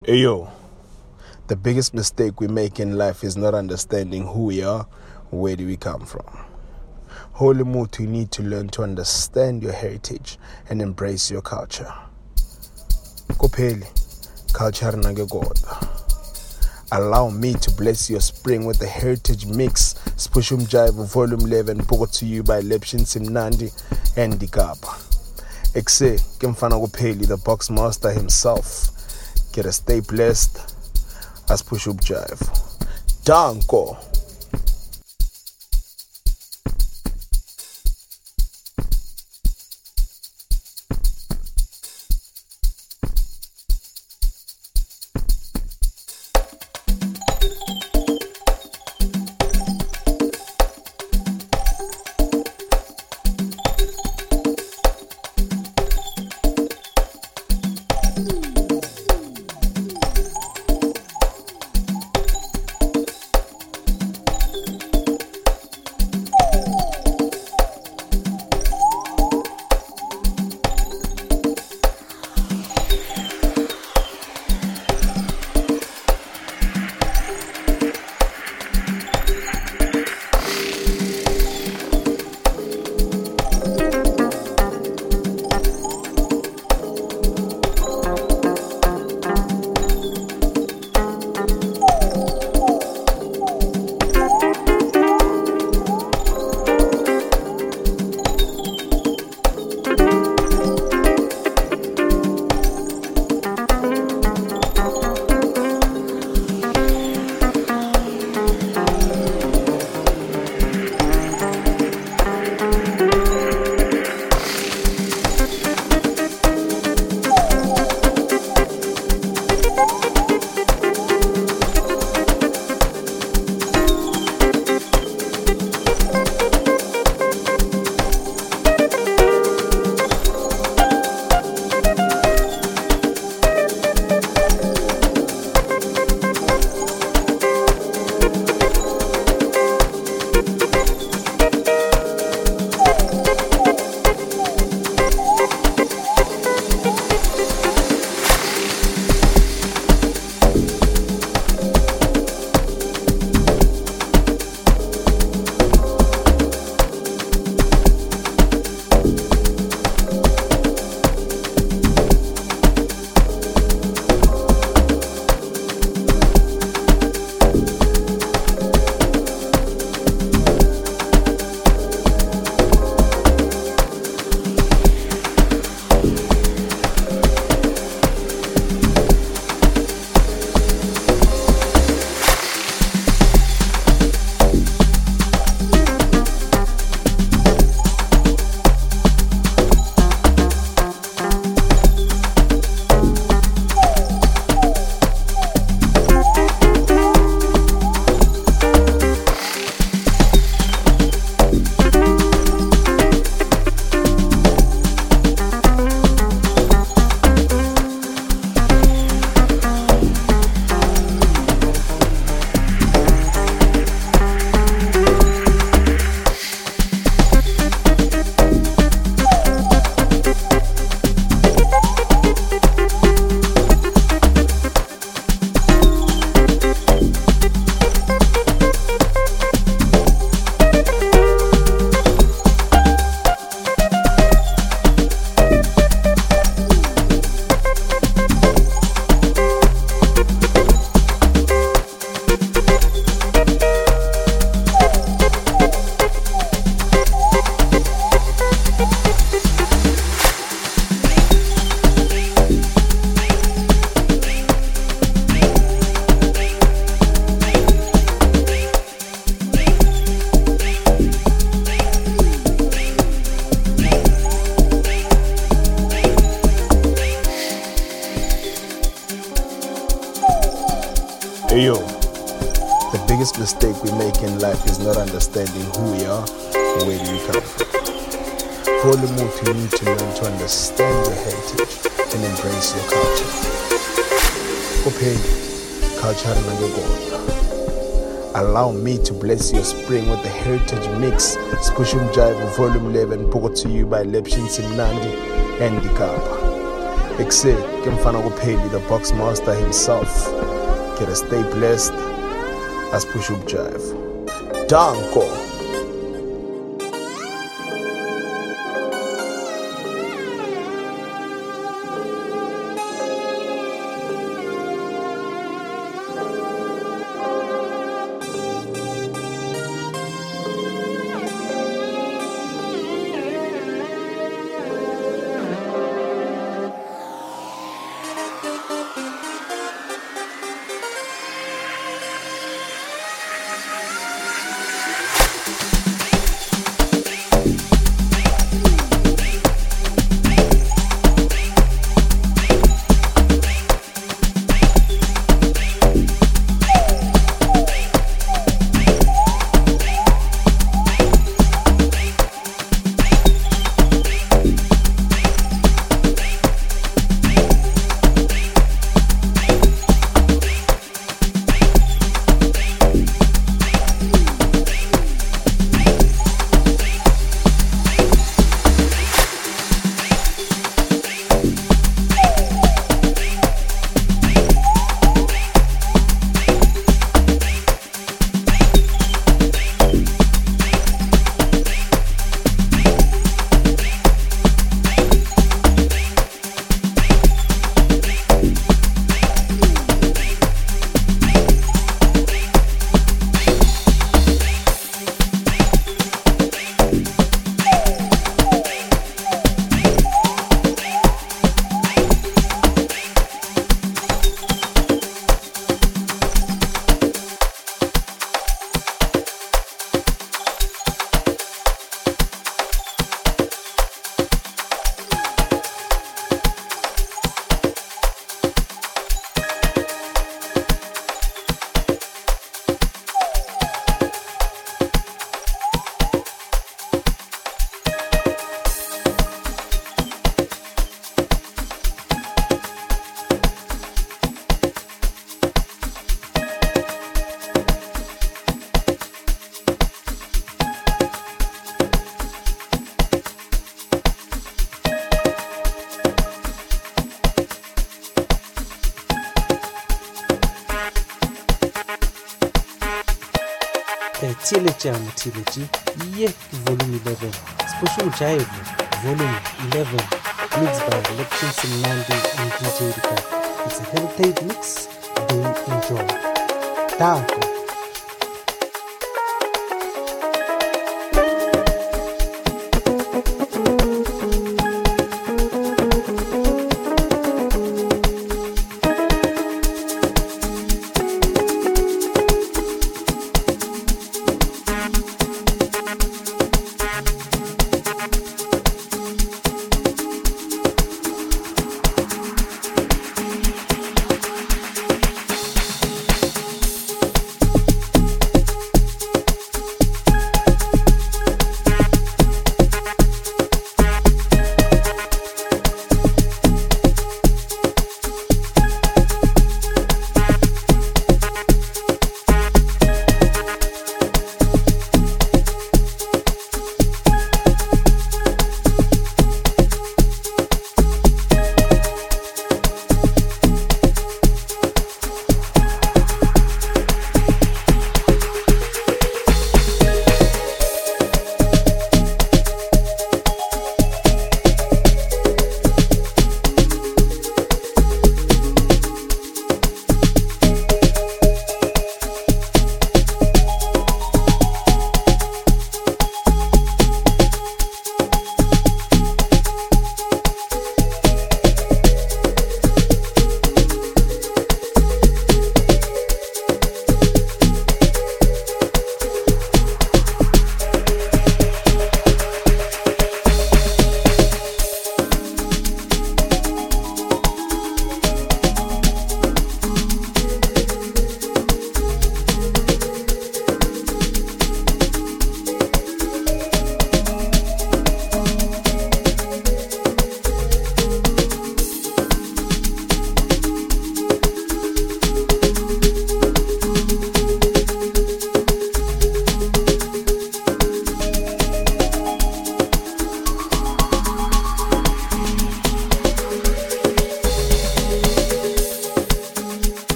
Yo, the biggest mistake we make in life is not understanding who we are, where do we come from. Holy Mutu, you need to learn to understand your heritage and embrace your culture. Kopheli, culture nagegoda. Allow me to bless your spring with the heritage mix. Spushum Jive Volume 11, brought to you by Lepshin Simnandi and Dikapa. Exe, Kimfana Kopheli, the box master himself. Get a stay blessed as Push Up Jive. Danko. Yo, the biggest mistake we make in life is not understanding who we are and where do we come from. Holy Mutu, you need to learn to understand your heritage and embrace your culture. Kopheli, culture nagegoda. Allow me to bless your spring with the heritage mix. Spushum Jive Volume 11, brought to you by Lepshin Simnandi and Dikapa. Exit, Kimfana Peli, the box master himself. Get a stay blessed. As push up jive. Danko. Tilechi, volume 11. Special Jive, volume 11. Mixed by Election Simnandi and DJ Rika. It's a heritage mix. Do enjoy. Danko.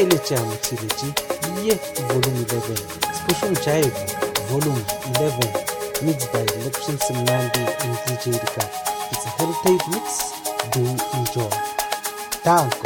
Theletša motšheletši ye volume 11 Spushung Jive volume 11 mixed by Leption Simnandi and DJ Rika. It's a heritage mix. Do enjoy. Danko.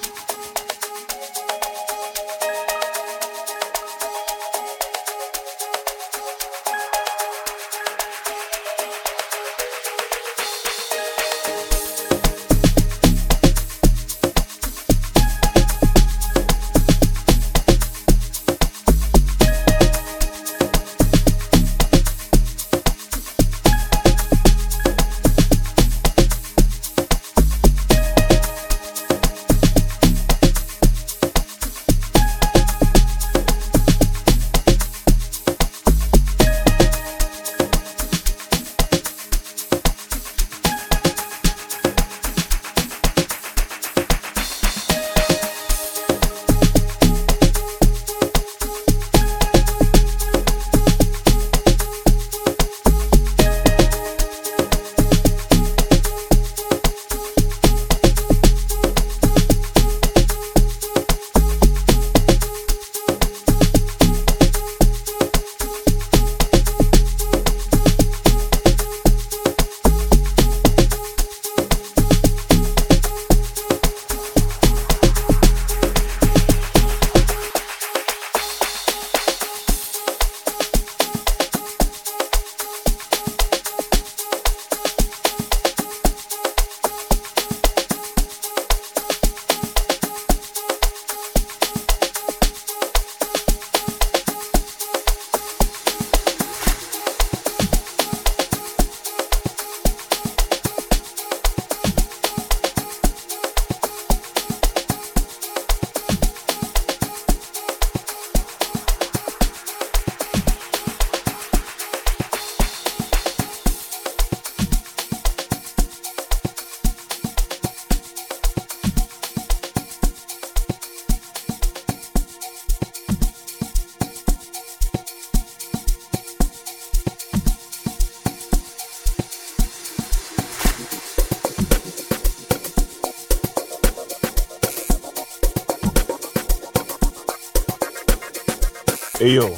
Hey yo,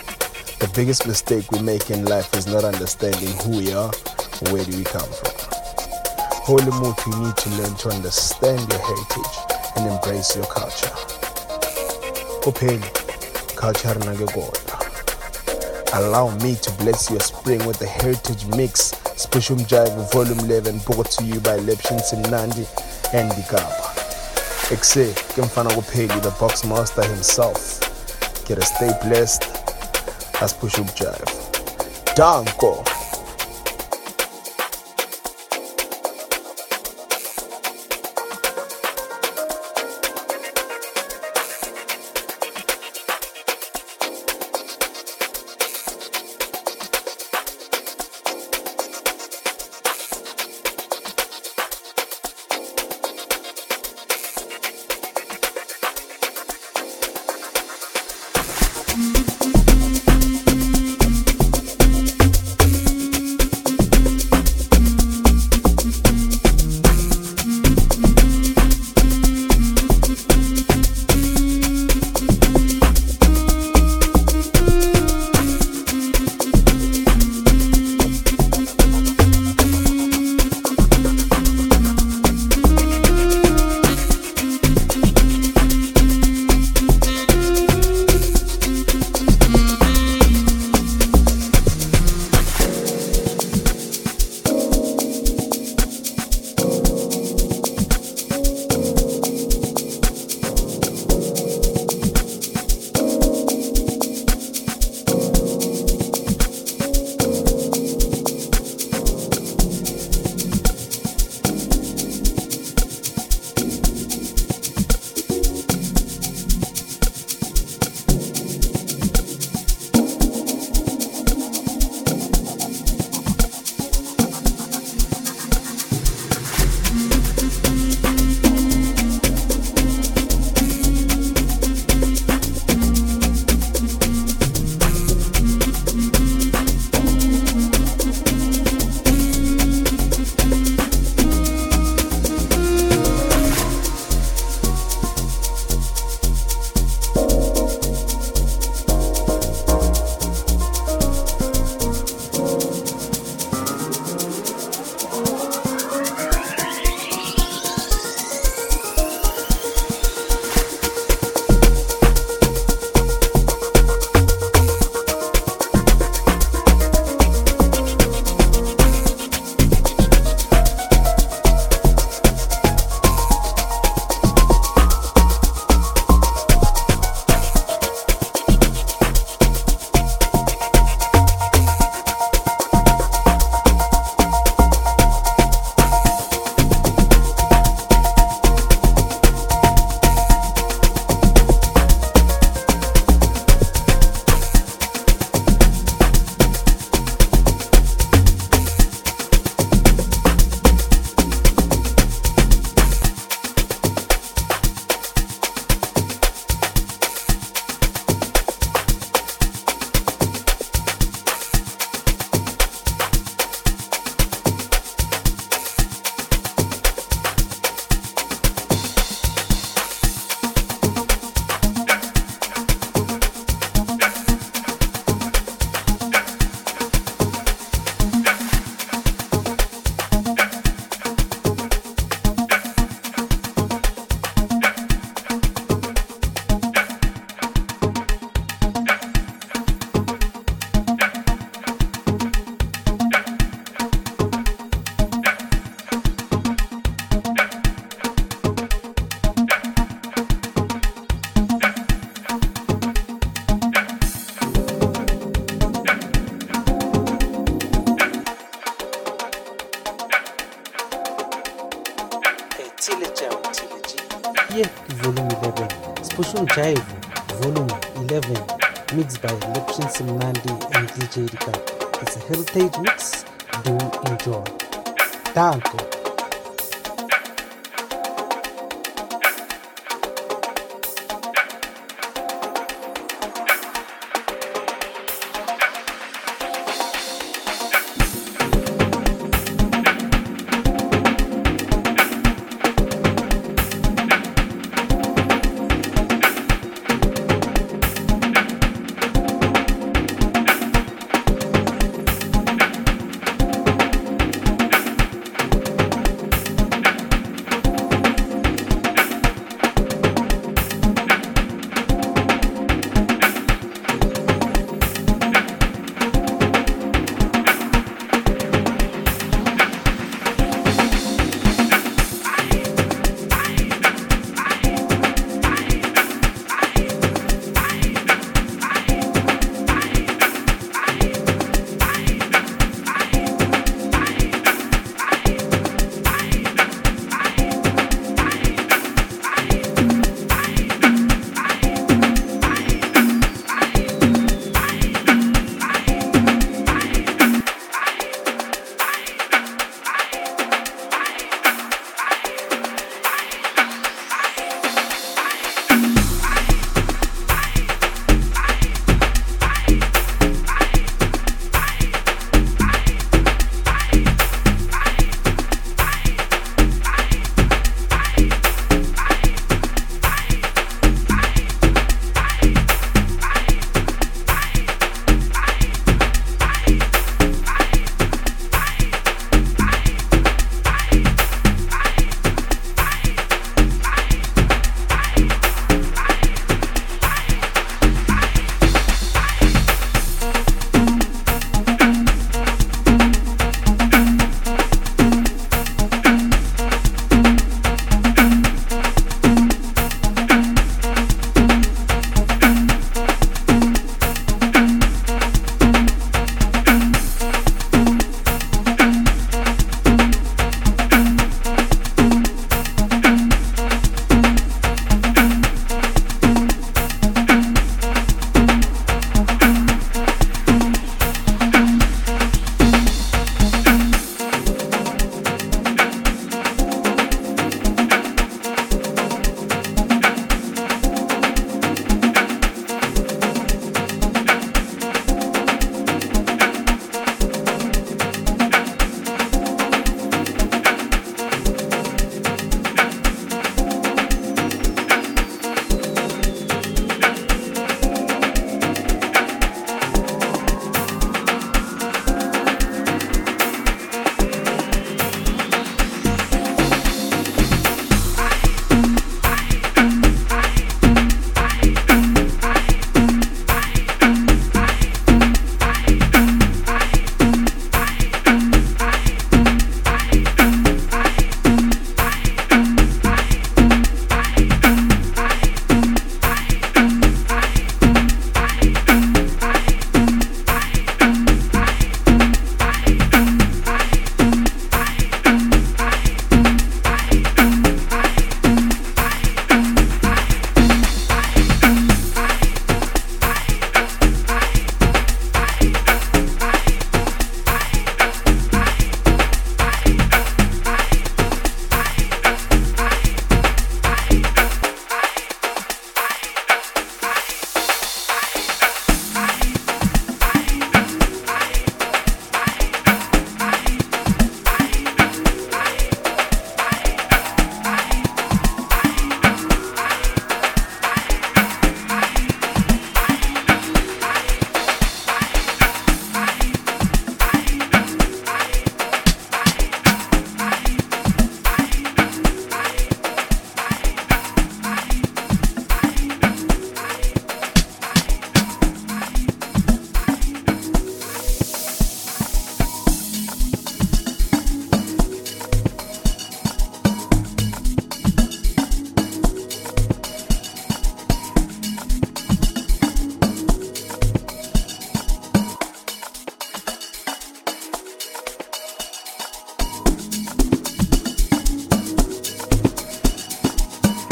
the biggest mistake we make in life is not understanding who we are, where do we come from. Holy Moot, you need to learn to understand your heritage and embrace your culture. Open culture nagegoda. Allow me to bless your spring with the heritage mix. Spushung Jive volume 11 brought to you by Leption Simnandi and Dikapa. Exe, Kemfana Kupeli, the box master himself. Get a stay blessed as Spushung Jive. Danko. Uye Volume 11, Special Jive Volume 11, mixed by Lepshin Simnandi and DJ Rika. It's a heritage mix. Do enjoy. Danko.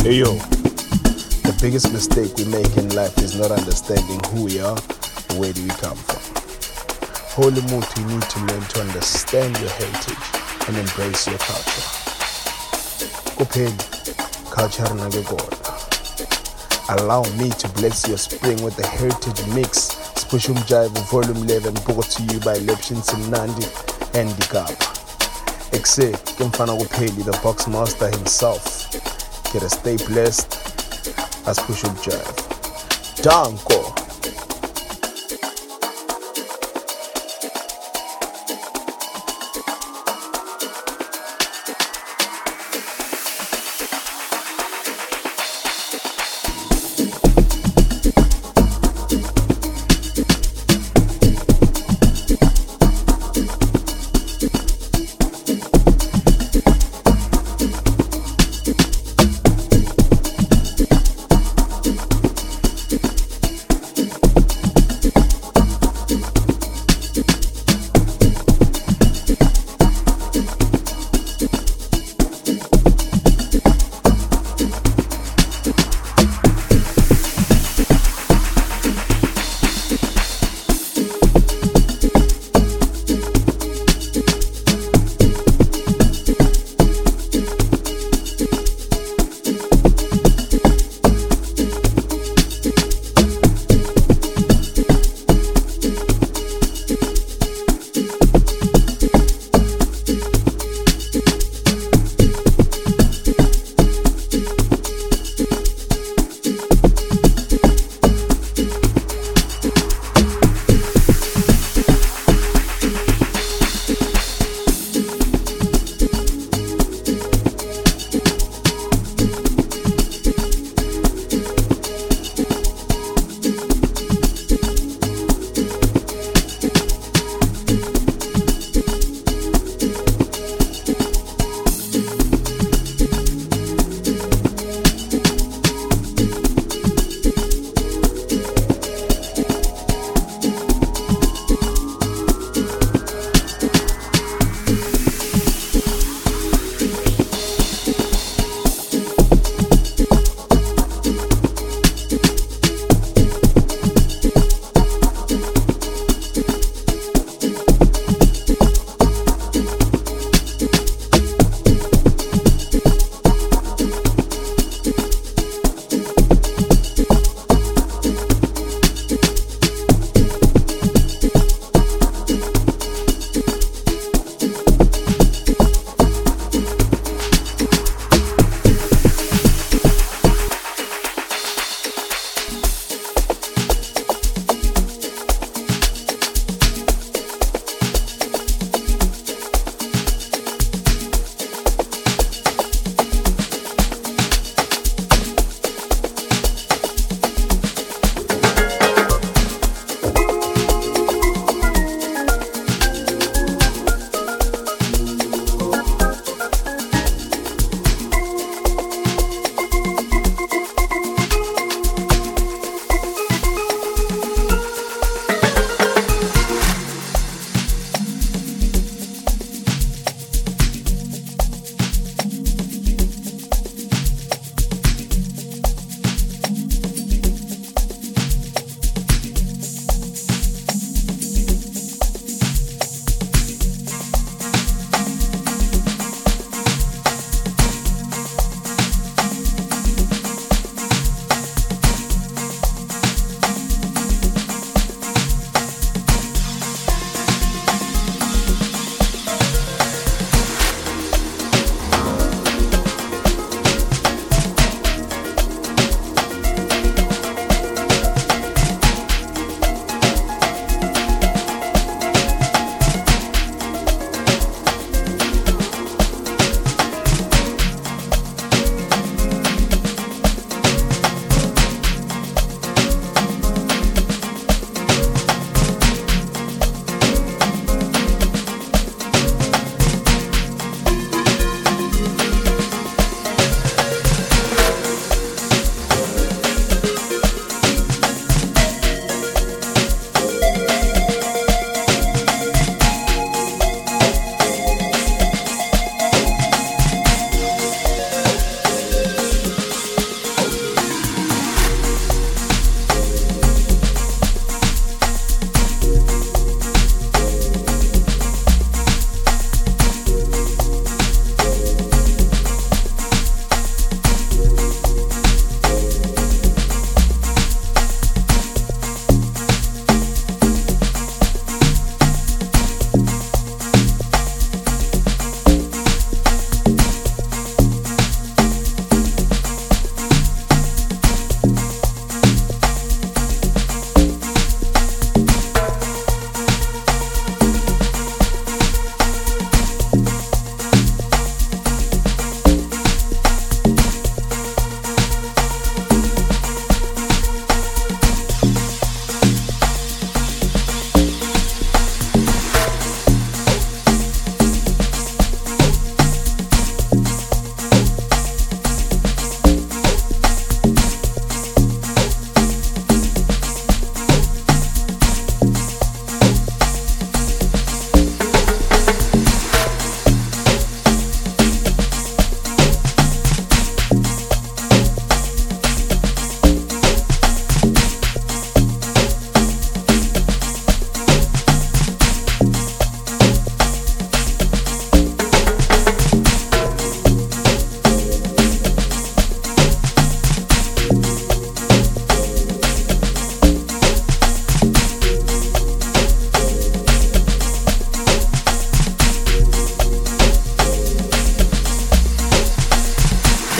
Hey yo, the biggest mistake we make in life is not understanding who we are, where do we come from. Holy Mutu, you need to learn to understand your heritage and embrace your culture. Kupheli, culture nagegoda. Allow me to bless your spring with the heritage mix. Spushum Jive Volume 11 brought to you by Lepshin Simnandi and Dikapa. Except Kimfana Kupheli, the box master himself. Get a stay blessed as Spushum Jive. Danko.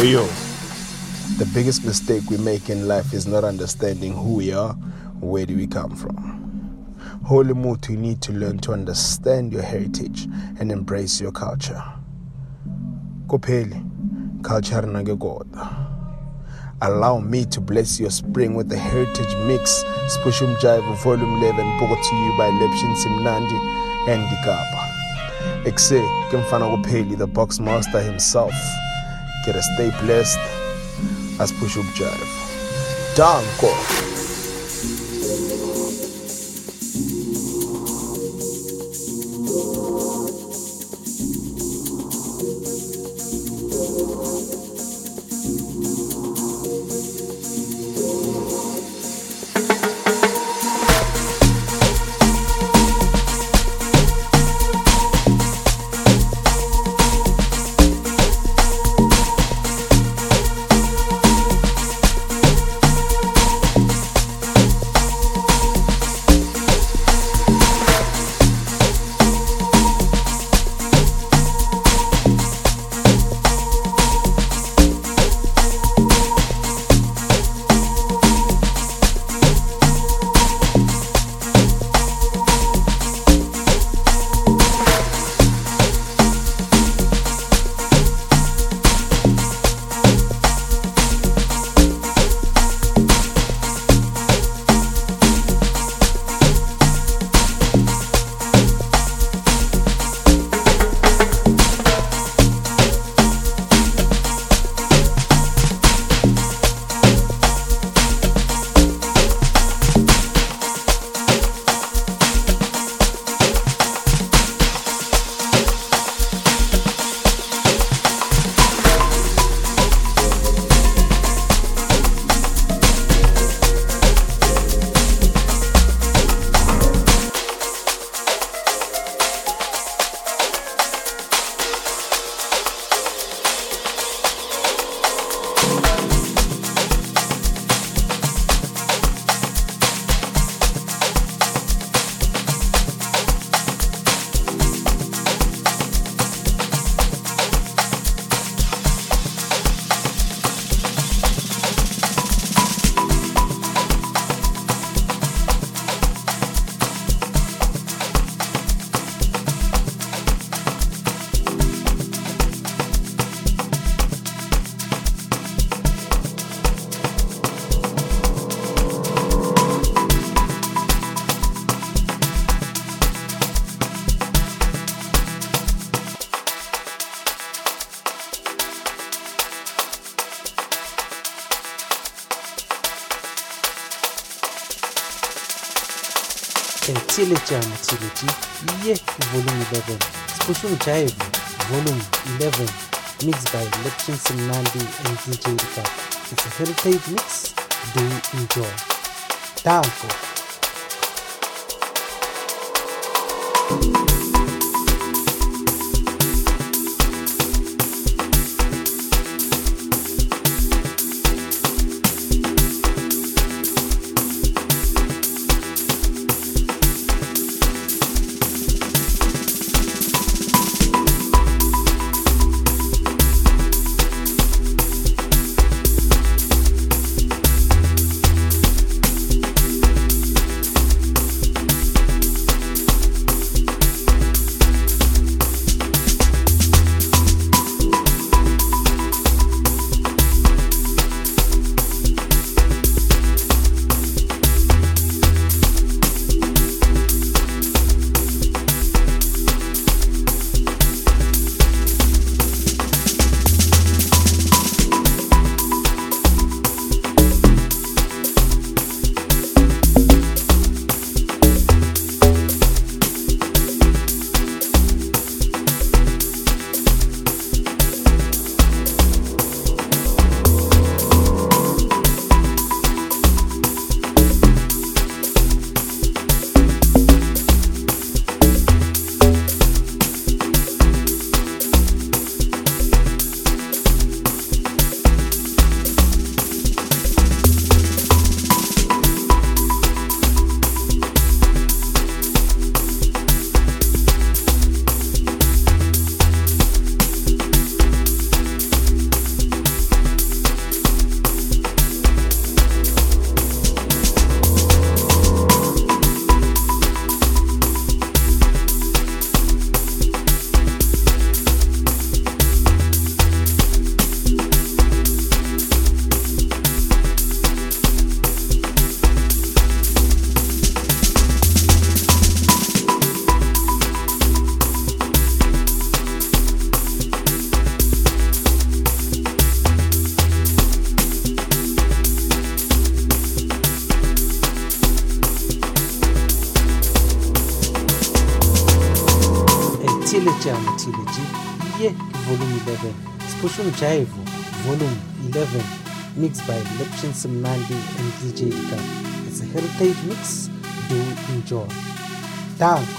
Yo, the biggest mistake we make in life is not understanding who we are, where do we come from. Holy Mutu, you need to learn to understand your heritage and embrace your culture. Kopeli, culture nagegoda. Allow me to bless your spring with the heritage mix. Spushum Jive Volume 11, brought to you by Lepshin Simnandi and Dikapa. Exe, Kimfana Kopeli, the box master himself. Get a stay blessed as Spushum Jive. Danko. Tility, yeah, Volume 11. Spushum Jive, Volume 11. Mixed by Lepshin Simnandi and DJ Rika. It's a heritage mix. Do enjoy. Danko. Mutileja Mutileji, Iye, Volume 11, Spushum Jaivu, Volume 11, mixed by Lepchin Simnandi and DJ Dika. It's a heritage mix. Do enjoy. Danko.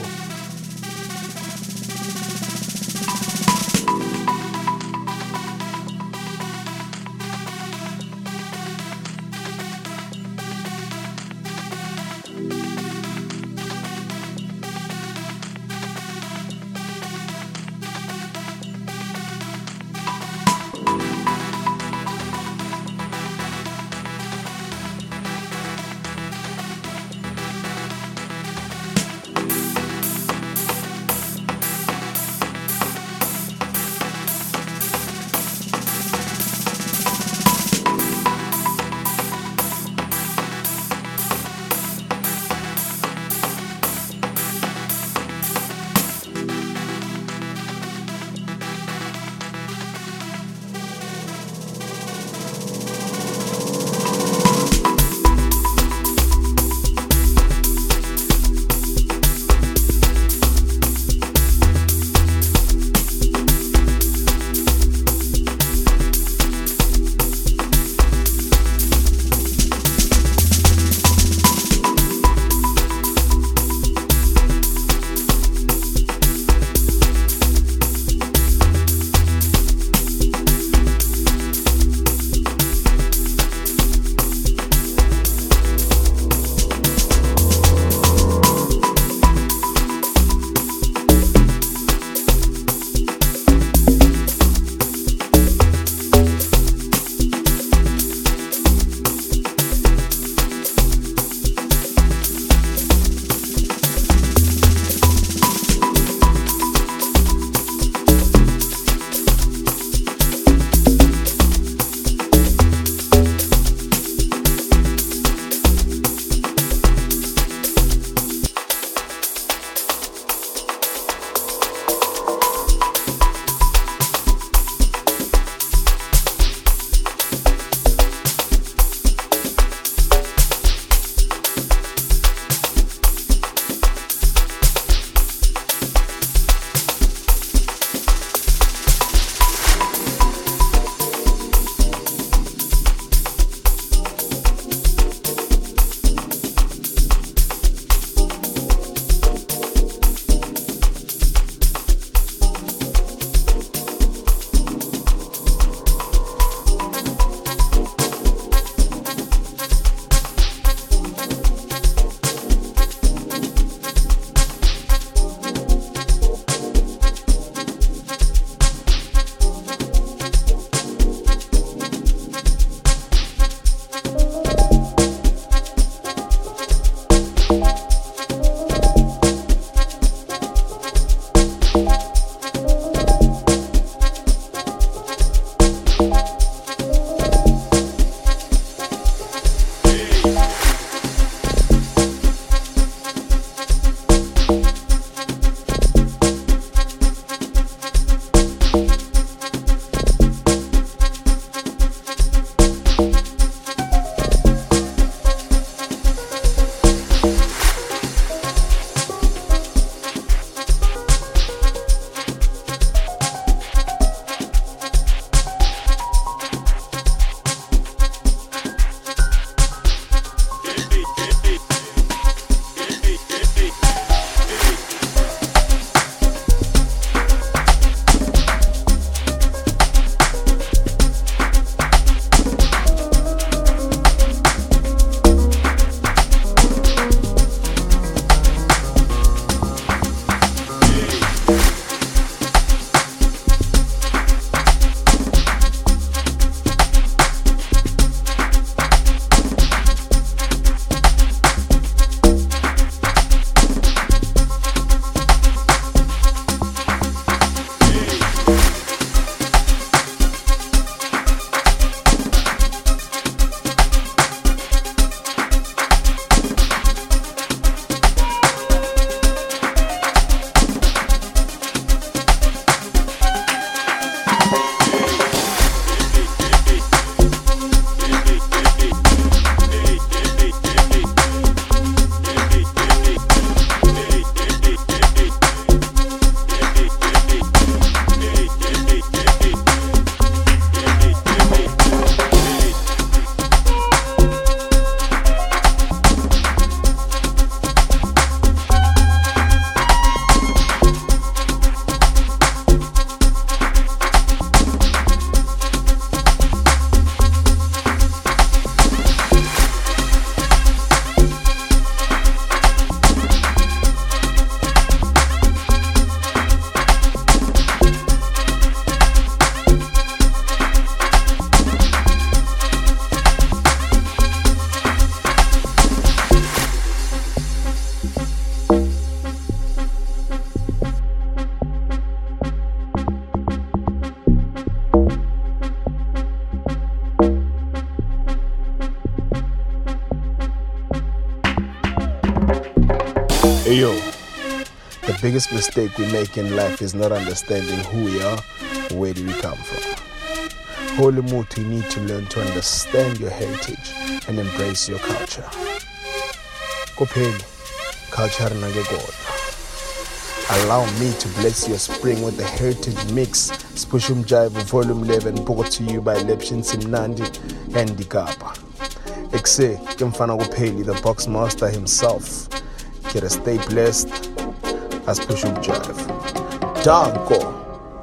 Yo, the biggest mistake we make in life is not understanding who we are, where do we come from. Holy Mutu, you need to learn to understand your heritage and embrace your culture. Kopheli, culture nagegoda. Allow me to bless your spring with the Heritage Mix, Spushum Jive Volume 11, brought to you by Lepshin Simnandi and Dikapa. Exe, Kimfana Kopheli, the box master himself. Get stay blessed as Spushum Jive. Danko.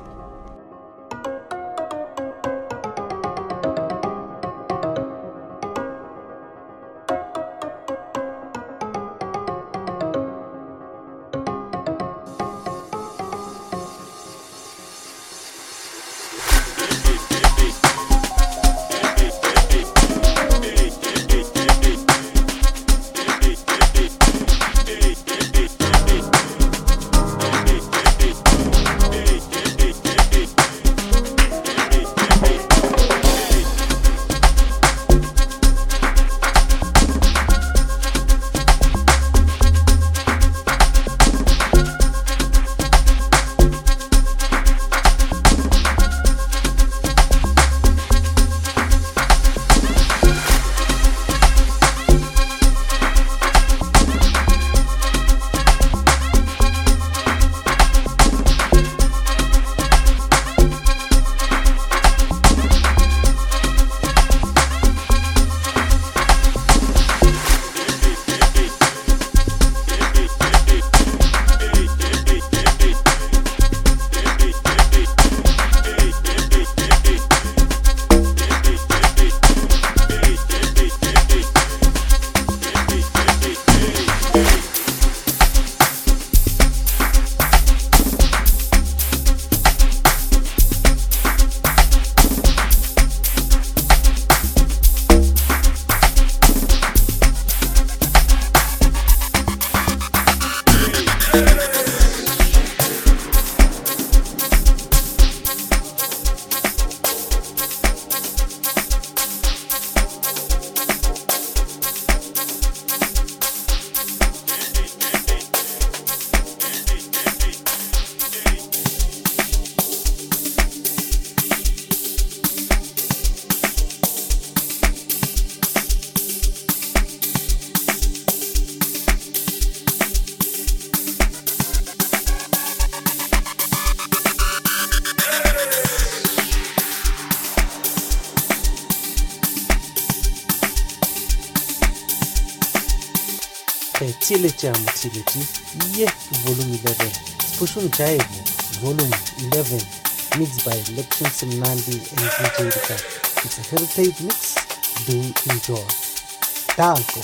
Tile Jam Tility, yeah, Volume 11. Spushum Jive, Volume 11. Mixed by Lepshin Simnandi and DJ Rika. It's a heritage mix. Do enjoy. Danko.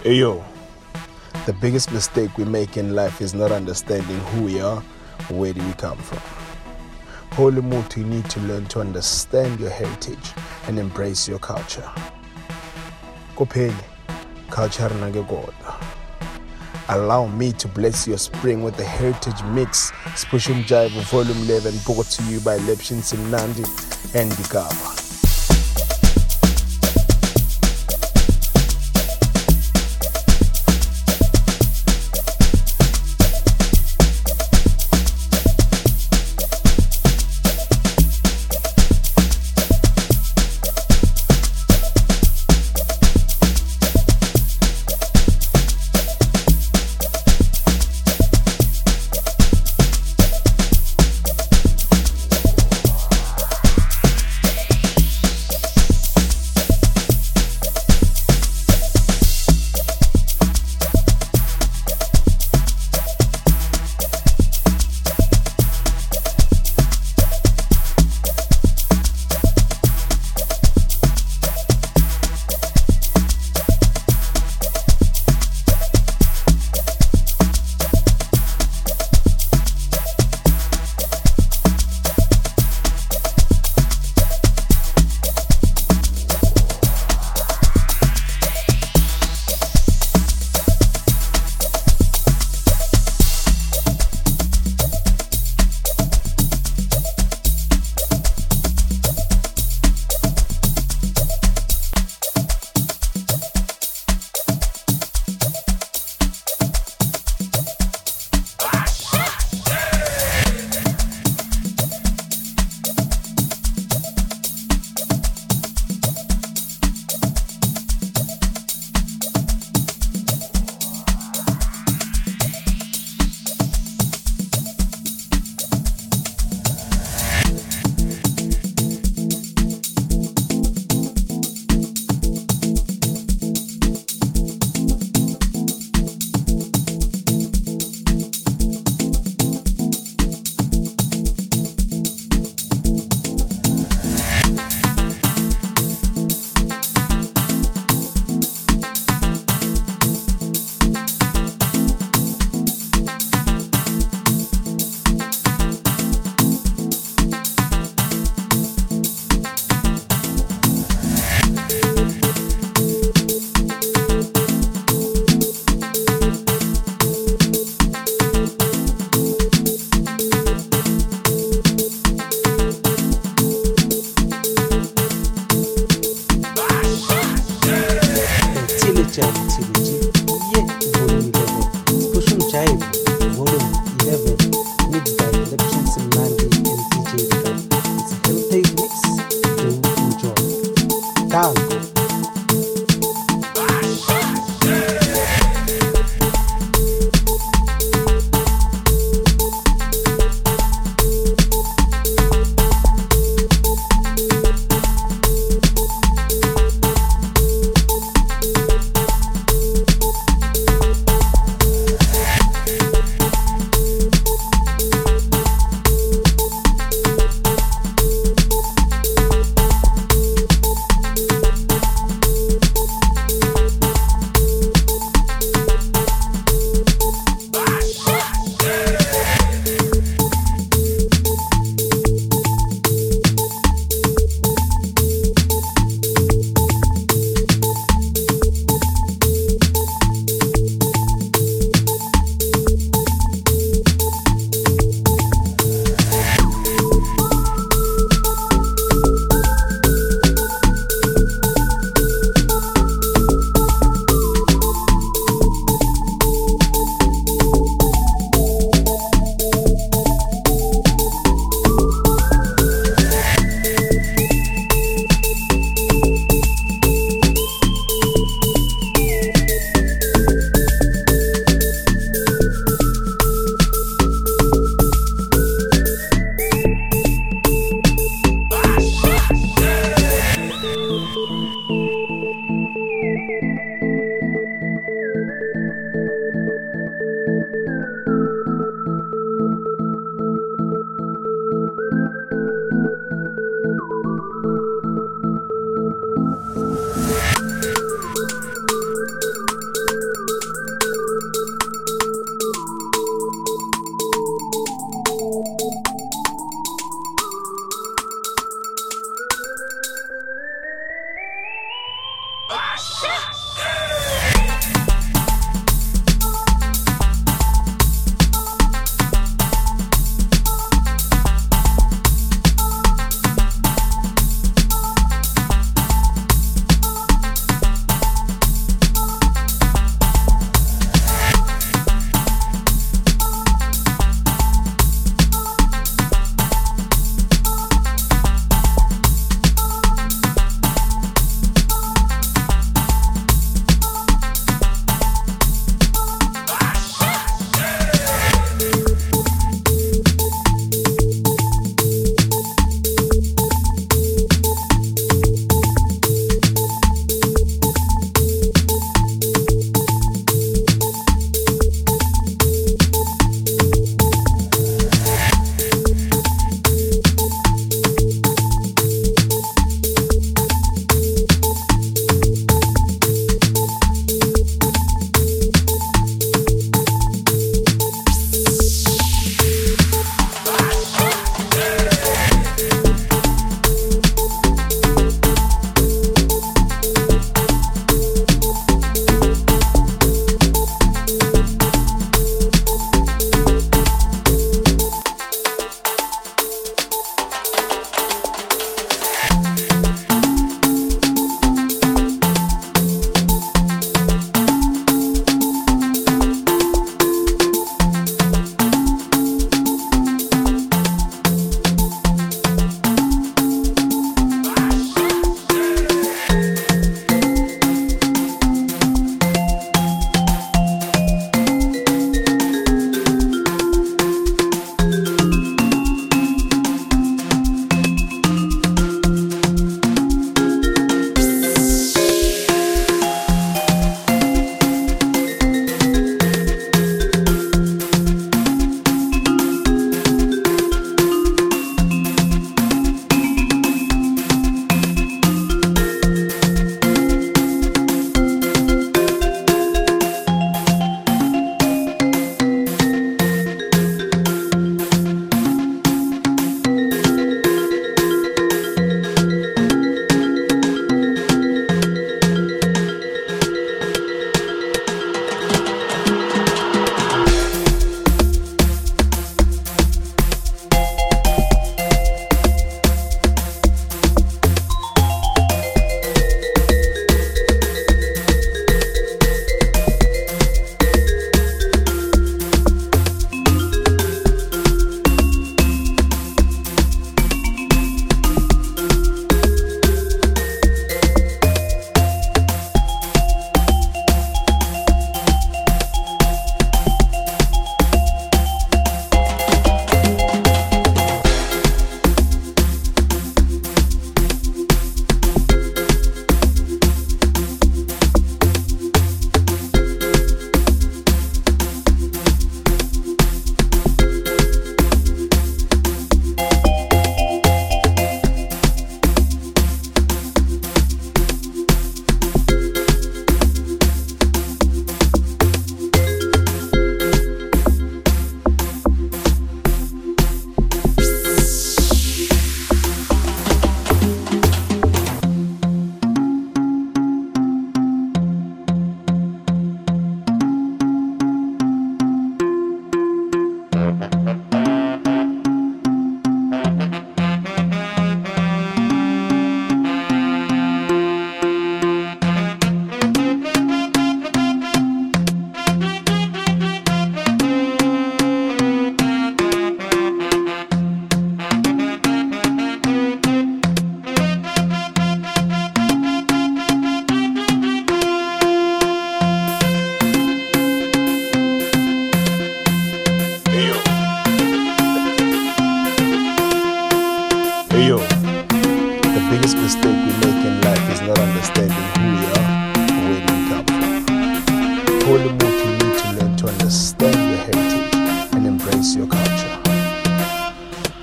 Yo, the biggest mistake we make in life is not understanding who we are, where do we come from. Holy Muthu, you need to learn to understand your heritage and embrace your culture. Kopheli, culture nagegoda. Allow me to bless your spring with the heritage mix. Spushum Jive Volume 11, brought to you by Lepshin Simnandi and Dikaba.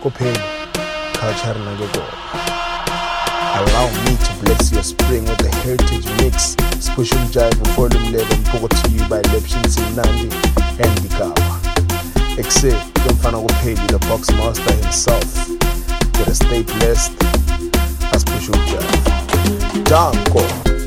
kuphela culture nakekona. Allow me to bless your spring with the heritage mix. Special Jive volume 11 brought to you by Lepshin Simnandi and Dikaba. Except Mfana Kupheli, the box master himself. Get a stay blessed. A Special Jive. Danko.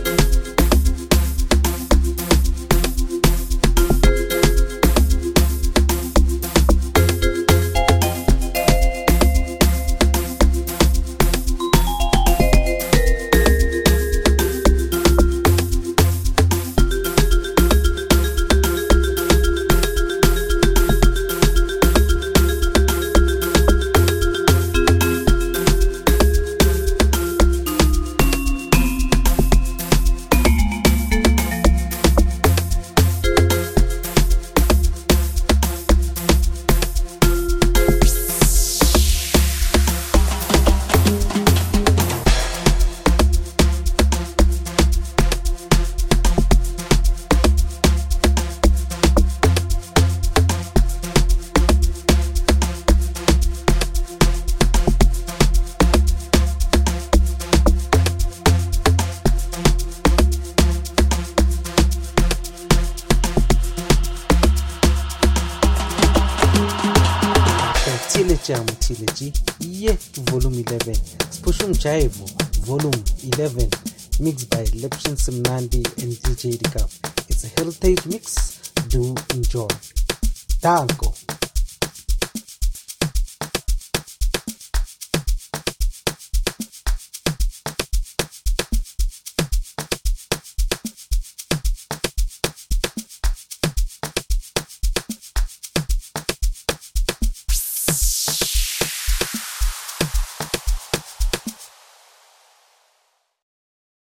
Mtile G, volume 11. Special Jive, volume 11. Mixed by Lepshin Simnandi and DJ Dikaba. It's a heritage mix. Do enjoy. Danko.